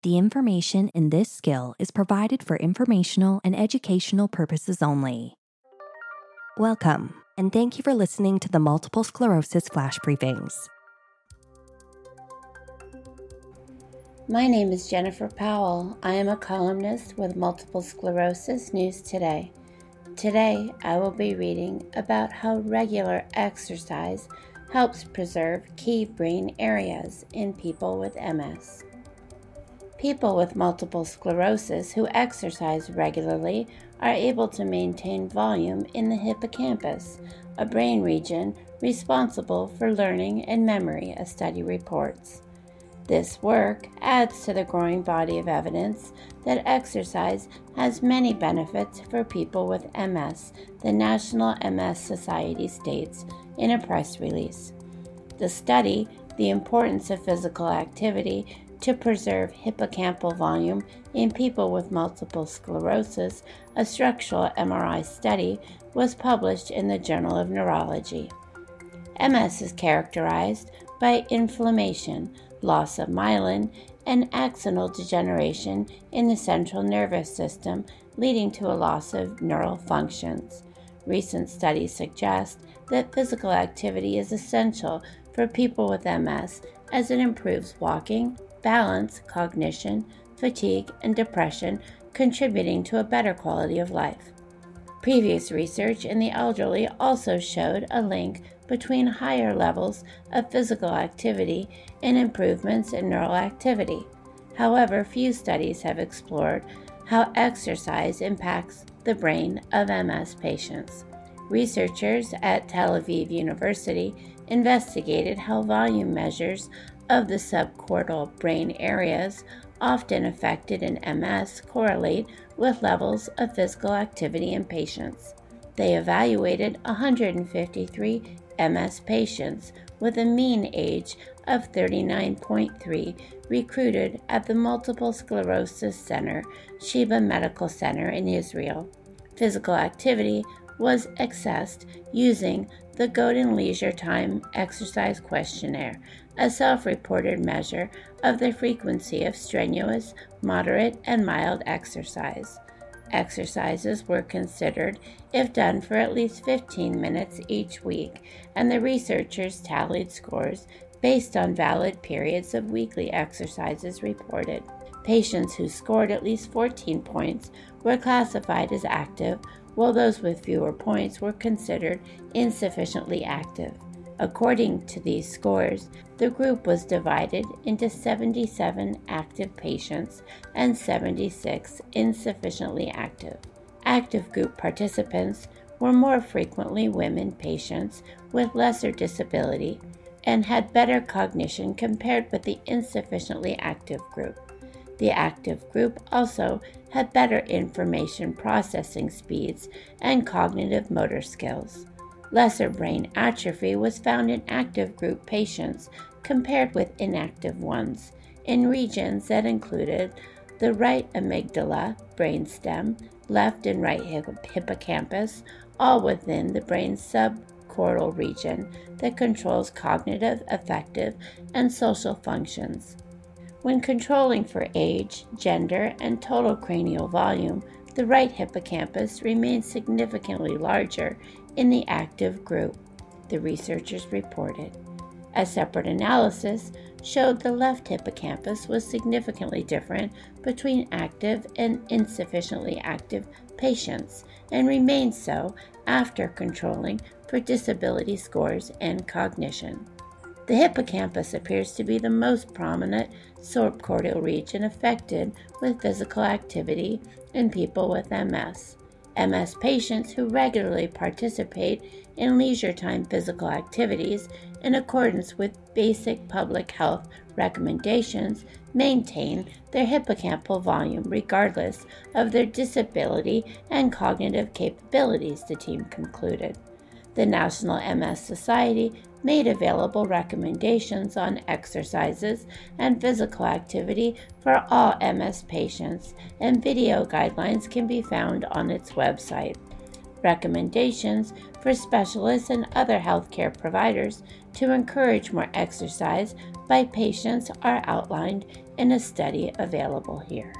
The information in this skill is provided for informational and educational purposes only. Welcome, and thank you for listening to the Multiple Sclerosis Flash Briefings. My name is Jennifer Powell. I am a columnist with Multiple Sclerosis News Today. Today, I will be reading about how regular exercise helps preserve key brain areas in people with MS. People with multiple sclerosis who exercise regularly are able to maintain volume in the hippocampus, a brain region responsible for learning and memory, a study reports. This work adds to the growing body of evidence that exercise has many benefits for people with MS, the National MS Society states in a press release. The study, The Importance of Physical Activity to Preserve Hippocampal Volume in People with Multiple Sclerosis, a structural MRI study, was published in the Journal of Neurology. MS is characterized by inflammation, loss of myelin, and axonal degeneration in the central nervous system, leading to a loss of neural functions. Recent studies suggest that physical activity is essential for people with MS as it improves walking, balance, cognition, fatigue, and depression, contributing to a better quality of life. Previous research in the elderly also showed a link between higher levels of physical activity and improvements in neural activity. However, few studies have explored how exercise impacts the brain of MS patients. Researchers at Tel Aviv University investigated how volume measures of the subcortical brain areas often affected in MS correlate with levels of physical activity in patients. They evaluated 153 MS patients with a mean age of 39.3 recruited at the Multiple Sclerosis Center, Sheba Medical Center in Israel. Physical activity was assessed using the Godin Leisure Time Exercise Questionnaire, a self-reported measure of the frequency of strenuous, moderate, and mild exercise. Exercises were considered if done for at least 15 minutes each week, and the researchers tallied scores based on valid periods of weekly exercises reported. Patients who scored at least 14 points were classified as active, while those with fewer points were considered insufficiently active. According to these scores, the group was divided into 77 active patients and 76 insufficiently active. Active group participants were more frequently women patients with lesser disability and had better cognition compared with the insufficiently active group. The active group also had better information processing speeds and cognitive motor skills. Lesser brain atrophy was found in active group patients compared with inactive ones in regions that included the right amygdala, brainstem, left and right hippocampus, all within the brain's subcortical region that controls cognitive, affective, and social functions. When controlling for age, gender, and total cranial volume, the right hippocampus remains significantly larger in the active group, the researchers reported. A separate analysis showed the left hippocampus was significantly different between active and insufficiently active patients and remained so after controlling for disability scores and cognition. The hippocampus appears to be the most prominent subcortical region affected with physical activity in people with MS. MS patients who regularly participate in leisure time physical activities in accordance with basic public health recommendations maintain their hippocampal volume regardless of their disability and cognitive capabilities, the team concluded. The National MS Society made available recommendations on exercises and physical activity for all MS patients, and video guidelines can be found on its website. Recommendations for specialists and other healthcare providers to encourage more exercise by patients are outlined in a study available here.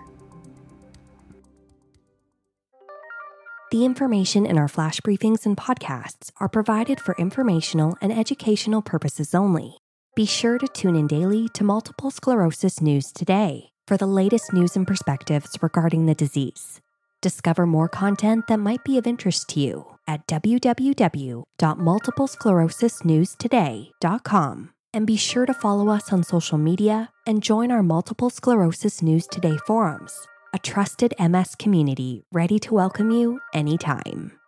The information in our flash briefings and podcasts are provided for informational and educational purposes only. Be sure to tune in daily to Multiple Sclerosis News Today for the latest news and perspectives regarding the disease. Discover more content that might be of interest to you at www.multiplesclerosisnewstoday.com. And be sure to follow us on social media and join our Multiple Sclerosis News Today forums, a trusted MS community ready to welcome you anytime.